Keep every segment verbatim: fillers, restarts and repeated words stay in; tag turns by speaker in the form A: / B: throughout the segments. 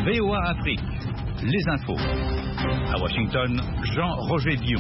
A: V O A Afrique, les infos. À Washington, Jean-Roger Dion.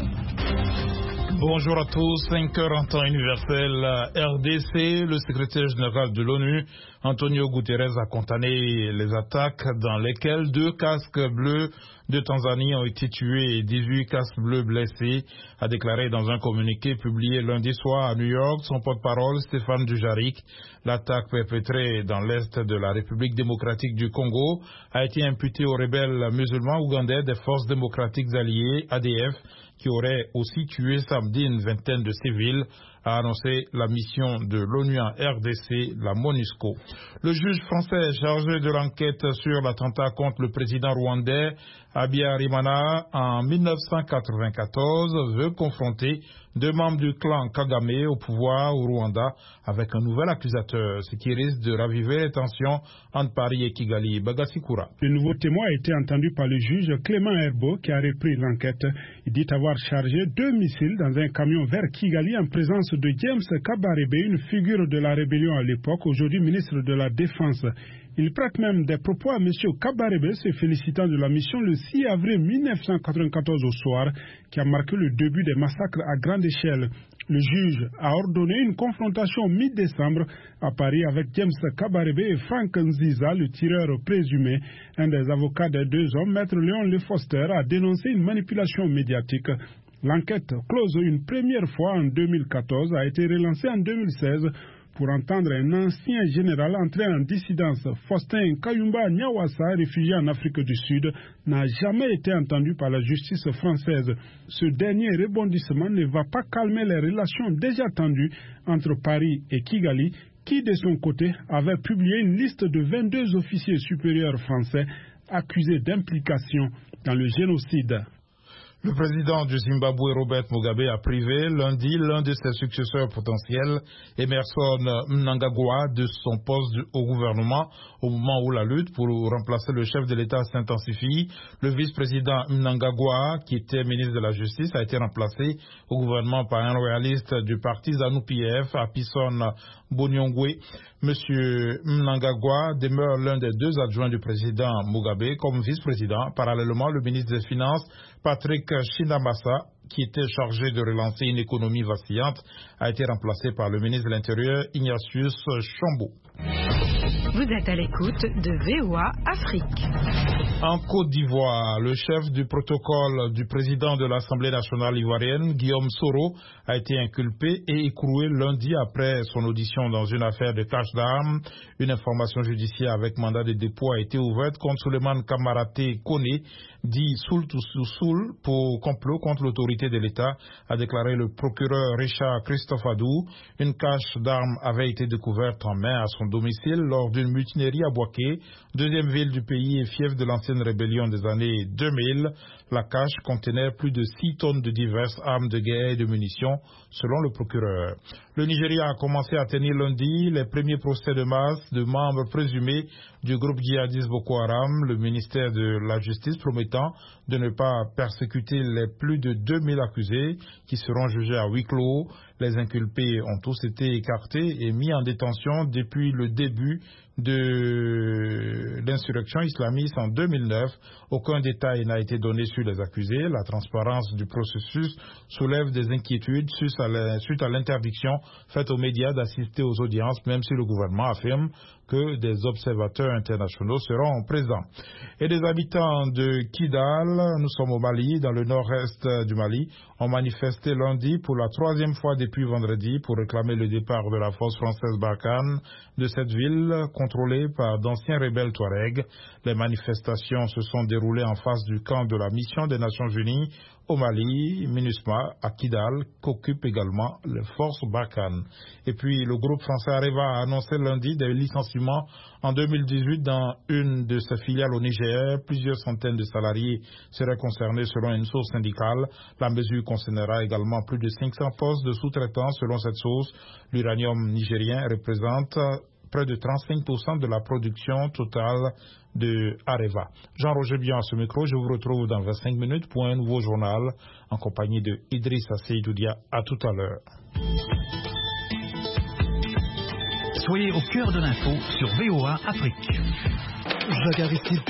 B: Bonjour à tous, cinq heures en temps universel. R D C, le secrétaire général de l'ONU, Antonio Guterres, a condamné les attaques dans lesquelles deux casques bleus de Tanzanie ont été tués et dix-huit casques bleus blessés, a déclaré dans un communiqué publié lundi soir à New York son porte-parole Stéphane Dujarric. L'attaque perpétrée dans l'est de la République démocratique du Congo a été imputée aux rebelles musulmans ougandais des forces démocratiques alliées, A D F, qui aurait aussi tué samedi une vingtaine de civils, a annoncé la mission de l'ONU en R D C, la MONUSCO. Le juge français chargé de l'enquête sur l'attentat contre le président rwandais Habyarimana en mille neuf cent quatre-vingt-quatorze veut confronter deux membres du clan Kagame au pouvoir au Rwanda avec un nouvel accusateur, ce qui risque de raviver les tensions entre Paris et Kigali. Bagasikura.
C: Le nouveau témoin a été entendu par le juge Clément Herbeau qui a repris l'enquête. Il dit avoir chargé deux missiles dans un camion vers Kigali en présence de James Kabarebe, une figure de la rébellion à l'époque, aujourd'hui ministre de la Défense. Il prête même des propos à M. Kabarebe, se félicitant de la mission le six avril mille neuf cent quatre-vingt-quatorze au soir, qui a marqué le début des massacres à grande échelle. Le juge a ordonné une confrontation mi-décembre à Paris avec James Kabarebe et Frank Nziza, le tireur présumé. Un des avocats des deux hommes, Maître Léon Lefoster, a dénoncé une manipulation médiatique. L'enquête, close une première fois en deux mille quatorze, a été relancée en deux mille seize pour entendre un ancien général entré en dissidence. Faustin Kayumba Nyawassa, réfugié en Afrique du Sud, n'a jamais été entendu par la justice française. Ce dernier rebondissement ne va pas calmer les relations déjà tendues entre Paris et Kigali, qui de son côté avait publié une liste de vingt-deux officiers supérieurs français accusés d'implication dans le génocide.
B: Le président du Zimbabwe, Robert Mugabe, a privé lundi l'un de ses successeurs potentiels, Emerson Mnangagwa, de son poste au gouvernement au moment où la lutte pour remplacer le chef de l'État s'intensifie. Le vice-président Mnangagwa, qui était ministre de la Justice, a été remplacé au gouvernement par un royaliste du parti ZANU-P F, Apison Bonyongwe. Monsieur Mnangagwa demeure l'un des deux adjoints du président Mugabe comme vice-président. Parallèlement, le ministre des Finances, Patrick Shinamasa, qui était chargé de relancer une économie vacillante, a été remplacé par le ministre de l'Intérieur, Ignatius Chombo.
D: Vous êtes à l'écoute de V O A Afrique.
B: En Côte d'Ivoire, le chef du protocole du président de l'Assemblée nationale ivoirienne, Guillaume Soro, a été inculpé et écroué lundi après son audition dans une affaire de cache d'armes. Une information judiciaire avec mandat de dépôt a été ouverte contre Souleymane Kamaraté Kone, dit Soul to Soul, pour complot contre l'autorité de l'État, a déclaré le procureur Richard Christophe Adou. Une cache d'armes avait été découverte en mai à son domicile lors d'une mutinerie à Bouaké, deuxième ville du pays et fief de l'ancienne rébellion des années deux mille. La cache contenait plus de six tonnes de diverses armes de guerre et de munitions, selon le procureur. Le Nigeria a commencé à tenir lundi les premiers procès de masse de membres présumés du groupe djihadiste Boko Haram, le ministère de la Justice promettant de ne pas persécuter les plus de deux mille accusés qui seront jugés à huis clos. Les inculpés ont tous été écartés et mis en détention depuis le début de l'insurrection islamiste en deux mille neuf. Aucun détail n'a été donné sur les accusés. La transparence du processus soulève des inquiétudes suite à l'interdiction faite aux médias d'assister aux audiences, même si le gouvernement affirme que des observateurs internationaux seront présents. Et des habitants de Kidal, nous sommes au Mali, dans le nord-est du Mali, ont manifesté lundi pour la troisième fois depuis vendredi pour réclamer le départ de la force française Barkhane de cette ville contrôlée par d'anciens rebelles Touaregs. Les manifestations se sont déroulées en face du camp de la mission des Nations Unies au Mali, MINUSMA, à Kidal, qu'occupent également les forces Barkhane. Et puis le groupe français Areva a annoncé lundi des licenciements en deux mille dix-huit dans une de ses filiales au Niger. Plusieurs centaines de salariés seraient concernés selon une source syndicale. La mesure concernera également plus de cinq cents postes de sous-traitants selon cette source. L'uranium nigérien représente près de trente-cinq pour cent de la production totale de Areva. Jean-Roger Bian à ce micro, je vous retrouve dans vingt-cinq minutes pour un nouveau journal en compagnie de Idrissa Seydoudia. À tout à l'heure.
A: Soyez au cœur de l'info sur V O A Afrique.
E: Jacques Aristide.